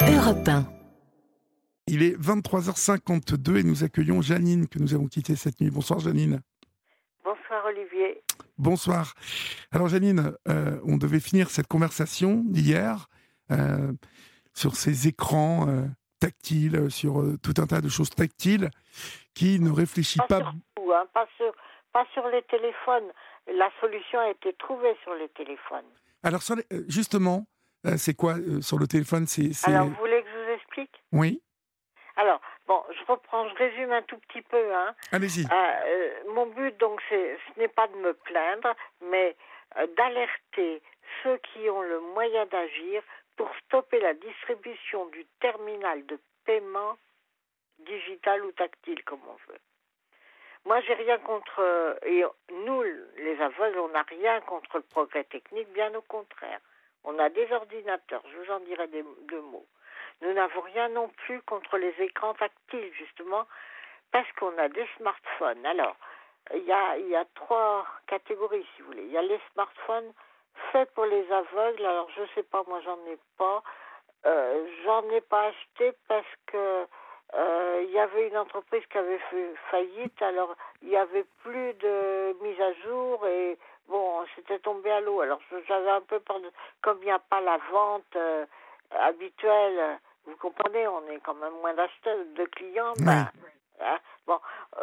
Europe 1. Il est 23h52 et nous accueillons Janine que nous avons quittée cette nuit. Bonsoir Janine. Bonsoir Olivier. Bonsoir. Alors Janine, on devait finir cette conversation d'hier sur ces écrans tactiles, sur tout un tas de choses tactiles qui ne réfléchissent pas... Sur tout, hein, pas sur les téléphones. La solution a été trouvée sur les téléphones. Alors justement, c'est quoi sur le téléphone Alors vous voulez que je vous explique ? Oui. Alors, bon, je résume un tout petit peu. Hein. Allez-y. Mon but, donc, ce n'est pas de me plaindre, mais d'alerter ceux qui ont le moyen d'agir pour stopper la distribution du terminal de paiement digital ou tactile, comme on veut. Moi, j'ai rien contre... et nous, les aveugles, on n'a rien contre le progrès technique, bien au contraire. On a des ordinateurs, je vous en dirai deux mots. Nous n'avons rien non plus contre les écrans tactiles, justement, parce qu'on a des smartphones. Alors, il y a trois catégories, si vous voulez. Il y a les smartphones faits pour les aveugles. Alors, je ne sais pas, moi, j'en ai pas. J'en ai pas acheté parce que il y avait une entreprise qui avait fait faillite. Alors, il n'y avait plus de mise à jour et, bon, c'était tombé à l'eau. Alors, j'avais un peu peur de... Comme il n'y a pas la vente habituelle... Vous comprenez, on est quand même moins d'acheteurs, de clients. Oui. Bon,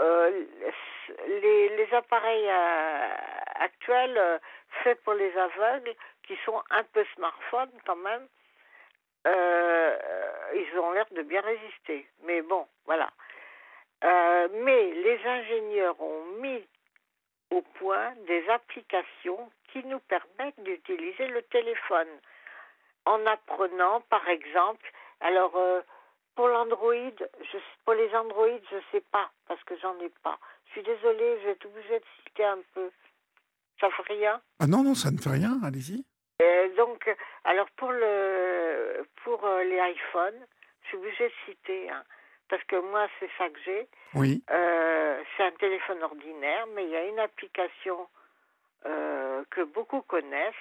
les appareils actuels faits pour les aveugles, qui sont un peu smartphones quand même, ils ont l'air de bien résister. Mais bon, voilà. Mais les ingénieurs ont mis au point des applications qui nous permettent d'utiliser le téléphone en apprenant, par exemple. Alors, pour les Android, je sais pas, parce que j'en ai pas. Je suis désolée, je vais être obligée de citer un peu. Ça fait rien ? Ah non, ça ne fait rien, allez-y. Donc, alors pour les iPhones, je suis obligée de citer, hein, parce que moi, c'est ça que j'ai. Oui. C'est un téléphone ordinaire, mais il y a une application que beaucoup connaissent,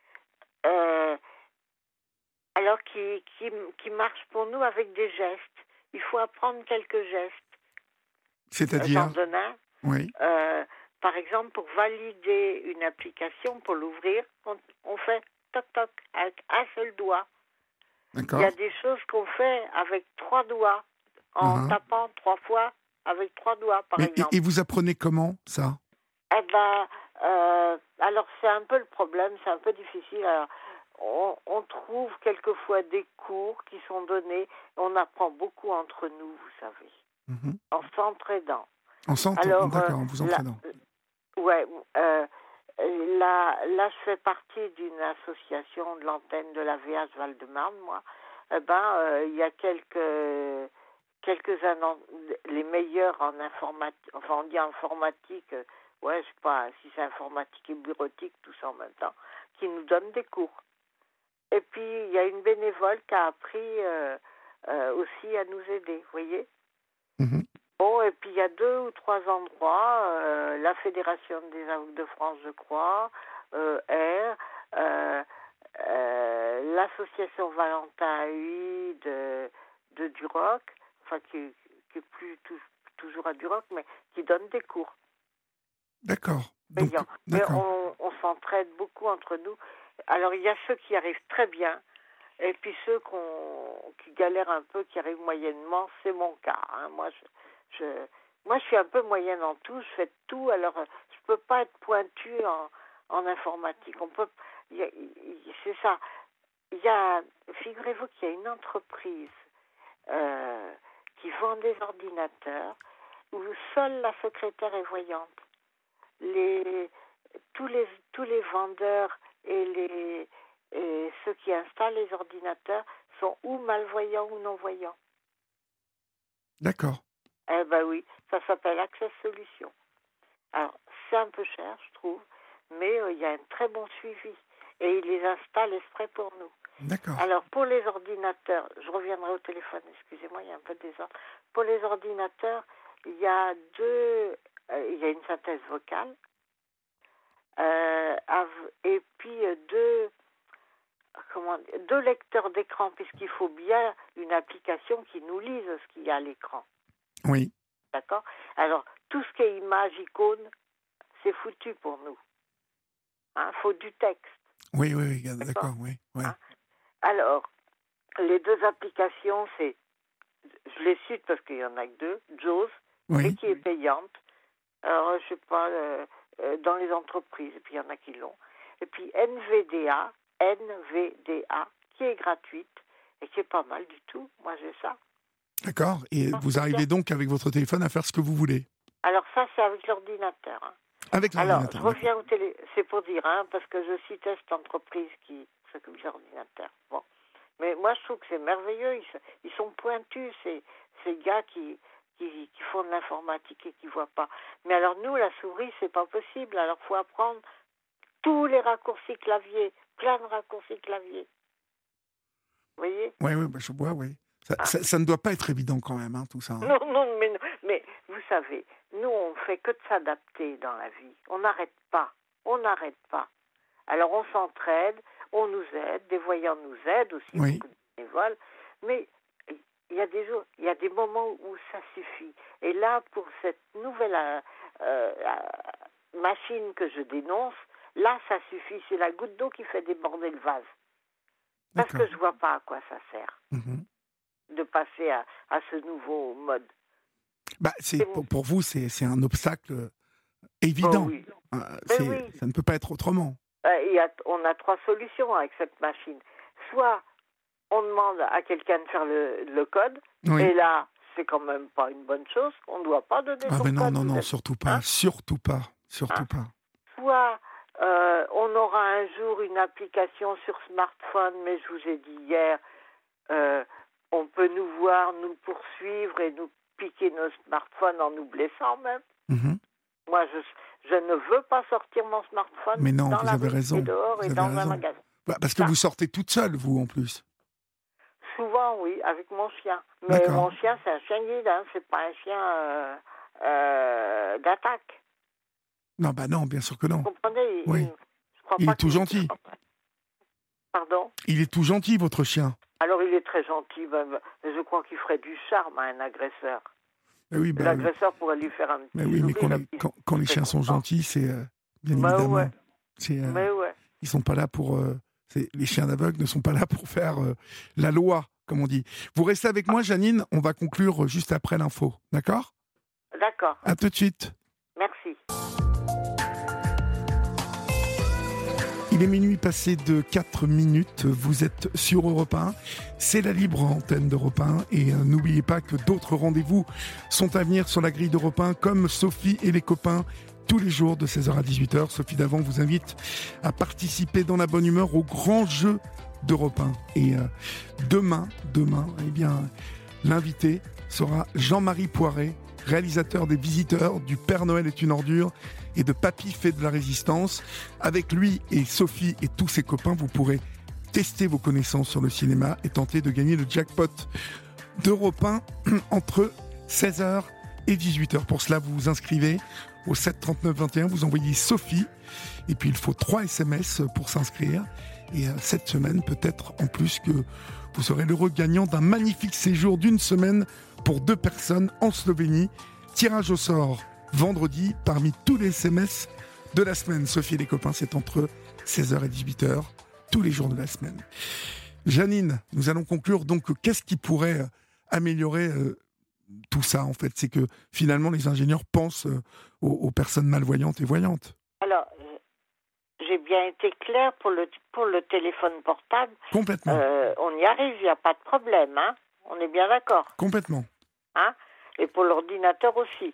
alors qui marche pour nous avec des gestes. Il faut apprendre quelques gestes. C'est-à-dire J'en donne un. Oui. Par exemple, pour valider une application, pour l'ouvrir, on fait toc-toc avec un seul doigt. D'accord. Il y a des choses qu'on fait avec 3 doigts, en tapant 3 fois avec 3 doigts, par exemple. Et vous apprenez comment, ça ? Eh ben, alors c'est un peu le problème, c'est un peu difficile. Alors, on trouve quelquefois des cours qui sont donnés. On apprend beaucoup entre nous, vous savez, en s'entraidant. Alors, d'accord, en vous entraînant. Ouais. Là, je fais partie d'une association de l'antenne de la VH Val-de-Marne, moi. Il y a quelques-uns, les meilleurs en informatique, enfin on dit informatique, je sais pas si c'est informatique et bureautique, tout ça en même temps, qui nous donnent des cours. Et puis, il y a une bénévole qui a appris aussi à nous aider, vous voyez. Bon, et puis il y a 2 ou 3 endroits, la Fédération des aveugles de France, je crois, l'association Valentin UI de Duroc, enfin qui est plus toujours à Duroc, mais qui donne des cours. D'accord. Mais on s'entraide beaucoup entre nous. Alors il y a ceux qui arrivent très bien, et puis ceux qui galèrent un peu, qui arrivent moyennement, c'est mon cas. Hein. Moi, je suis un peu moyenne en tout, je fais tout, alors je peux pas être pointue en informatique. C'est ça. Figurez-vous qu'il y a une entreprise qui vend des ordinateurs où seule la secrétaire est voyante. Tous les vendeurs et ceux qui installent les ordinateurs sont ou malvoyants ou non-voyants. D'accord. Eh ben oui, ça s'appelle Access Solutions. Alors, c'est un peu cher, je trouve, mais il y a un très bon suivi. Et ils les installent exprès pour nous. D'accord. Alors, pour les ordinateurs, je reviendrai au téléphone, excusez-moi, il y a un peu de désordre. Pour les ordinateurs, il y a une synthèse vocale, et puis deux lecteurs d'écran, puisqu'il faut bien une application qui nous lise ce qu'il y a à l'écran. Oui. D'accord? Alors, tout ce qui est image, icône, c'est foutu pour nous. Faut du texte. Oui, d'accord, oui. Hein? Alors, les deux applications, je les cite parce qu'il y en a que deux, JAWS, et qui est payante. Alors, je sais pas, dans les entreprises, et puis il y en a qui l'ont. Et puis NVDA, qui est gratuite, et qui est pas mal du tout. Moi, j'ai ça. D'accord. Et vous arrivez donc avec votre téléphone à faire ce que vous voulez? Alors ça, c'est avec l'ordinateur. Avec l'ordinateur. Alors, je reviens c'est pour dire, parce que je citais cette entreprise qui s'occupe de l'ordinateur. Bon. Mais moi, je trouve que c'est merveilleux. Ils sont pointus, ces gars qui font de l'informatique et qui voient pas. Mais alors, nous, la souris, c'est pas possible. Alors, faut apprendre tous les raccourcis clavier, plein de raccourcis clavier. Vous voyez? Oui, je vois, oui. Ça ne doit pas être évident quand même, tout ça. Non, mais vous savez, nous, on fait que de s'adapter dans la vie. On n'arrête pas. Alors, on s'entraide, on nous aide, des voyants nous aident aussi, beaucoup de bénévoles. Mais il y a des jours, il y a des moments où ça suffit. Et là, pour cette nouvelle machine que je dénonce, là, ça suffit. C'est la goutte d'eau qui fait déborder le vase. Parce que je vois pas à quoi ça sert de passer à ce nouveau mode. Pour vous, c'est un obstacle évident. Oui. Ça ne peut pas être autrement. On a trois solutions avec cette machine. Soit on demande à quelqu'un de faire le code, et là, c'est quand même pas une bonne chose. On ne doit pas donner son code. Non, surtout pas. Surtout pas. Soit on aura un jour une application sur smartphone, mais je vous ai dit hier, on peut nous voir, nous poursuivre et nous piquer nos smartphones en nous blessant même. Moi, je ne veux pas sortir mon smartphone dans la rue et dehors et dans un magasin. Parce que vous sortez toute seule, vous, en plus. Souvent, oui, avec mon chien. Mais mon chien, c'est un chien guide, c'est pas un chien d'attaque. Non, bien sûr que non. Vous comprenez? Il est tout gentil. Pardon? Il est tout gentil, votre chien. Alors, il est très gentil. Je crois qu'il ferait du charme à un agresseur. L'agresseur pourrait lui faire un petit sourire. Mais quand les chiens sont gentils, c'est bien évidemment. Ils sont pas là pour. Les chiens d'aveugles ne sont pas là pour faire la loi, comme on dit. Vous restez avec moi, Janine. On va conclure juste après l'info. D'accord? D'accord. À tout de suite. Merci. Il est minuit passé de 4 minutes, vous êtes sur Europe 1, c'est la libre antenne d'Europe 1 et n'oubliez pas que d'autres rendez-vous sont à venir sur la grille d'Europe 1 comme Sophie et les copains tous les jours de 16h à 18h. Sophie Davant vous invite à participer dans la bonne humeur au grand jeu d'Europe 1 et demain, l'invité sera Jean-Marie Poiret, réalisateur des Visiteurs, du Père Noël est une ordure et de Papy fait de la résistance. Avec lui et Sophie et tous ses copains, vous pourrez tester vos connaissances sur le cinéma et tenter de gagner le jackpot d'Europe 1 entre 16h et 18h. Pour cela, vous vous inscrivez au 7 39 21, vous envoyez Sophie et puis il faut 3 SMS pour s'inscrire. Et cette semaine, peut-être en plus que vous serez l'heureux gagnant d'un magnifique séjour d'une semaine pour 2 personnes en Slovénie. Tirage au sort vendredi parmi tous les SMS de la semaine. Sophie et les copains, c'est entre 16h et 18h tous les jours de la semaine. Janine, nous allons conclure donc. Qu'est-ce qui pourrait améliorer tout ça en fait? C'est que finalement les ingénieurs pensent aux personnes malvoyantes et voyantes. Alors, j'ai bien été claire pour le téléphone portable. Complètement. On y arrive, il n'y a pas de problème, on est bien d'accord. Complètement. Et pour l'ordinateur aussi.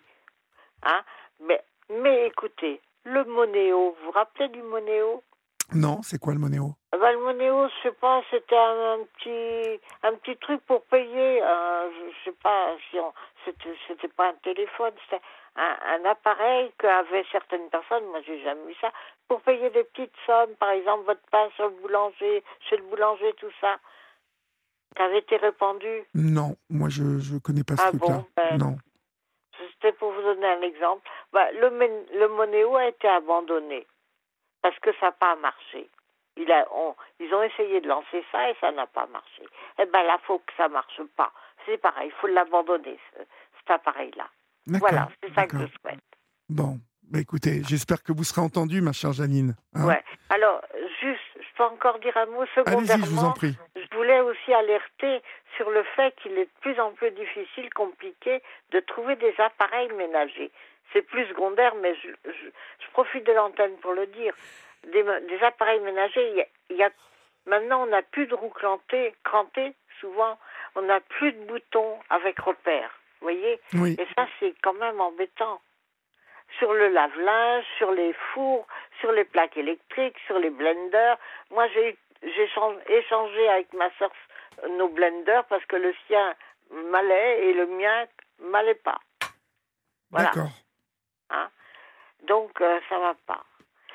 Mais écoutez, le Monéo, vous vous rappelez du Monéo? Non, c'est quoi le Monéo? Le Monéo, je sais pas, c'était un petit truc pour payer. Je sais pas si c'était pas un téléphone, c'était un appareil qu'avaient certaines personnes. Moi, j'ai jamais vu ça, pour payer des petites sommes, par exemple votre pain chez le boulanger, tout ça. Ça avait été répandu? Non, moi je connais pas ce truc-là. Non. C'était pour vous donner un exemple. Le Monéo a été abandonné parce que ça n'a pas marché. Ils ont essayé de lancer ça et ça n'a pas marché. Eh ben là, faut que ça marche pas. C'est pareil, il faut l'abandonner, cet appareil-là. D'accord, Voilà, c'est ça que d'accord. je souhaite. Bon, écoutez, j'espère que vous serez entendue, ma chère Janine. Hein. Ouais. Alors, juste, je peux encore dire un mot Allez-y, je vous en secondairement. prie. Je voulais aussi alerter sur le fait qu'il est de plus en plus difficile, compliqué, de trouver des appareils ménagers. C'est plus secondaire, mais je profite de l'antenne pour le dire. Des appareils ménagers, maintenant on n'a plus de roues crantées, souvent, on n'a plus de boutons avec repère, vous voyez. Oui. Et ça, c'est quand même embêtant. Sur le lave-linge, sur les fours, sur les plaques électriques, sur les blenders. Moi, j'ai échangé avec ma sœur nos blenders parce que le sien m'allait et le mien m'allait pas. Voilà. D'accord. Hein? Donc, ça va pas.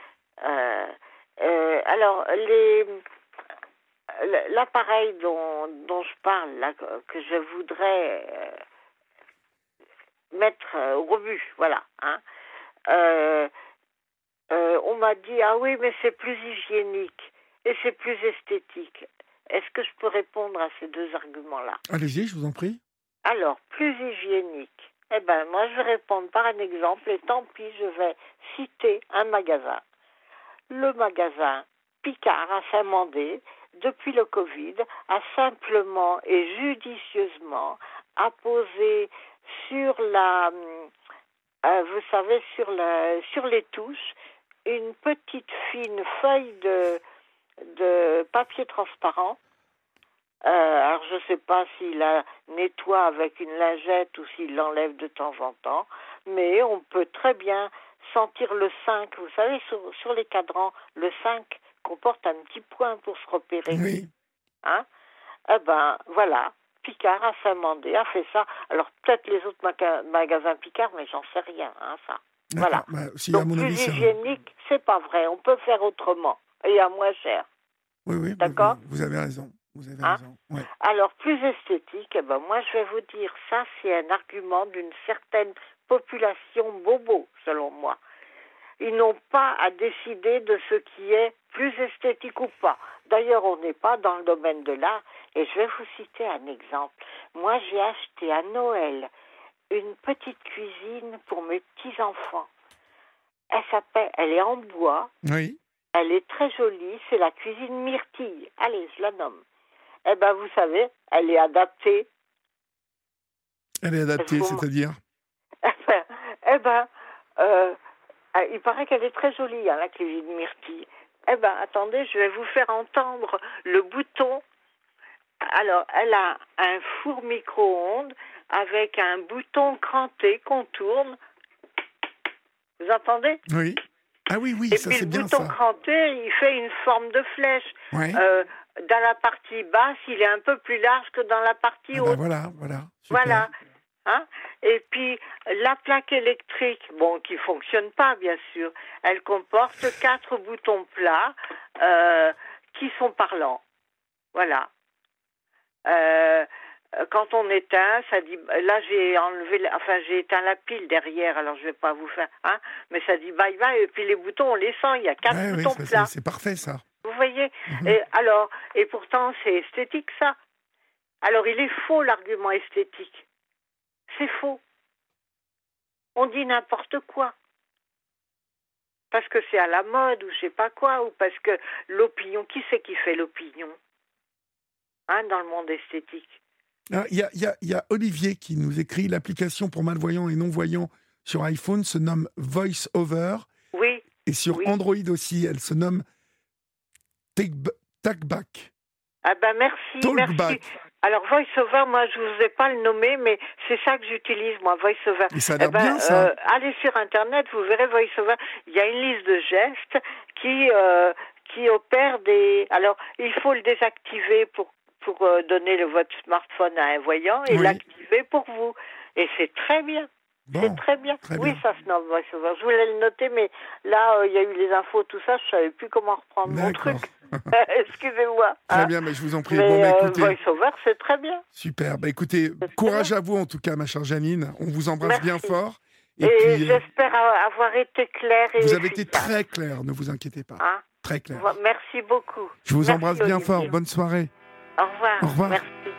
Alors, l'appareil dont je parle, là, que je voudrais mettre au rebut, voilà. Hein? On m'a dit, ah oui, mais c'est plus hygiénique et c'est plus esthétique. Est-ce que je peux répondre à ces deux arguments-là? Allez-y, je vous en prie. Alors, plus hygiénique. Eh bien, moi, je vais répondre par un exemple et tant pis, je vais citer un magasin. Le magasin Picard à Saint-Mandé, depuis le Covid, a simplement et judicieusement apposé sur vous savez, sur les touches, une petite fine feuille de papier transparent. Alors, je ne sais pas s'il la nettoie avec une lingette ou s'il l'enlève de temps en temps, mais on peut très bien sentir le 5. Vous savez, sur les cadrans, le 5 comporte un petit point pour se repérer. Oui. Hein? Eh ben, voilà. Picard à Saint-Mandé a fait ça. Alors, peut-être les autres magasins Picard, mais j'en sais rien, hein, ça. Voilà. Bah, si, Donc, à mon plus avis, hygiénique, c'est pas vrai. On peut faire autrement. Et à moins cher. Oui, d'accord. Vous avez raison. Vous avez Hein? raison. Ouais. Alors, plus esthétique, eh ben, moi, je vais vous dire, ça, c'est un argument d'une certaine population bobo, selon moi. Ils n'ont pas à décider de ce qui est plus esthétique ou pas. D'ailleurs, on n'est pas dans le domaine de l'art. Et je vais vous citer un exemple. Moi, j'ai acheté à Noël une petite cuisine pour mes petits-enfants. Elle est en bois. Oui. Elle est très jolie. C'est la cuisine Myrtille. Allez, je la nomme. Eh bien, vous savez, elle est adaptée. Elle est adaptée, c'est-à-dire? Il paraît qu'elle est très jolie, hein, la cuisine Myrtille. Eh bien, attendez, je vais vous faire entendre le bouton. Alors, elle a un four micro-ondes avec un bouton cranté qu'on tourne. Vous entendez? Oui. Ah oui, et ça puis c'est bien le ça. bouton cranté, il fait une forme de flèche. Ouais. Dans la partie basse, il est un peu plus large que dans la partie haute. Voilà. Super. Voilà. Hein? Et puis, la plaque électrique, bon, qui fonctionne pas, bien sûr, elle comporte 4 boutons plats qui sont parlants. Voilà. Quand on éteint, ça dit. Là, j'ai éteint la pile derrière, alors je vais pas vous faire. Hein, mais ça dit bye bye, et puis les boutons, on les sent, il y a 4 boutons plats. C'est parfait, ça. Vous voyez? Mm-hmm. Et pourtant, c'est esthétique, ça. Alors, il est faux, l'argument esthétique. C'est faux. On dit n'importe quoi. Parce que c'est à la mode, ou je sais pas quoi, ou parce que l'opinion, qui c'est qui fait l'opinion? Hein, dans le monde esthétique. Il y a Olivier qui nous écrit: l'application pour malvoyants et non-voyants sur iPhone se nomme Voice Over. Oui. Et sur Android aussi, elle se nomme Talkback. Ah ben merci. Talkback. Alors VoiceOver, moi je vous ai pas le nommé, mais c'est ça que j'utilise moi, VoiceOver. Et ça a l'air bien ça. Allez sur Internet, vous verrez VoiceOver. Il y a une liste de gestes qui opèrent des. Alors il faut le désactiver pour donner votre smartphone à un voyant et l'activer pour vous. Et c'est très bien. Bon, c'est très bien. Très oui, bien. ça se nomme VoiceOver. Je voulais le noter, mais là, il y a eu les infos, tout ça, je savais plus comment reprendre mon truc. Excusez-moi. Très bien, mais je vous en prie. Mais écoutez, VoiceOver, c'est très bien. Super. Écoutez, courage à vous en tout cas, ma chère Janine. On vous embrasse bien fort. Et puis, j'espère avoir été claire et vous avez efficace. été très claire, ne vous inquiétez pas. Hein? Très clair. Merci beaucoup. Je vous Merci, embrasse bien Olivier. fort. Bonne soirée. Au revoir. Au revoir. Merci.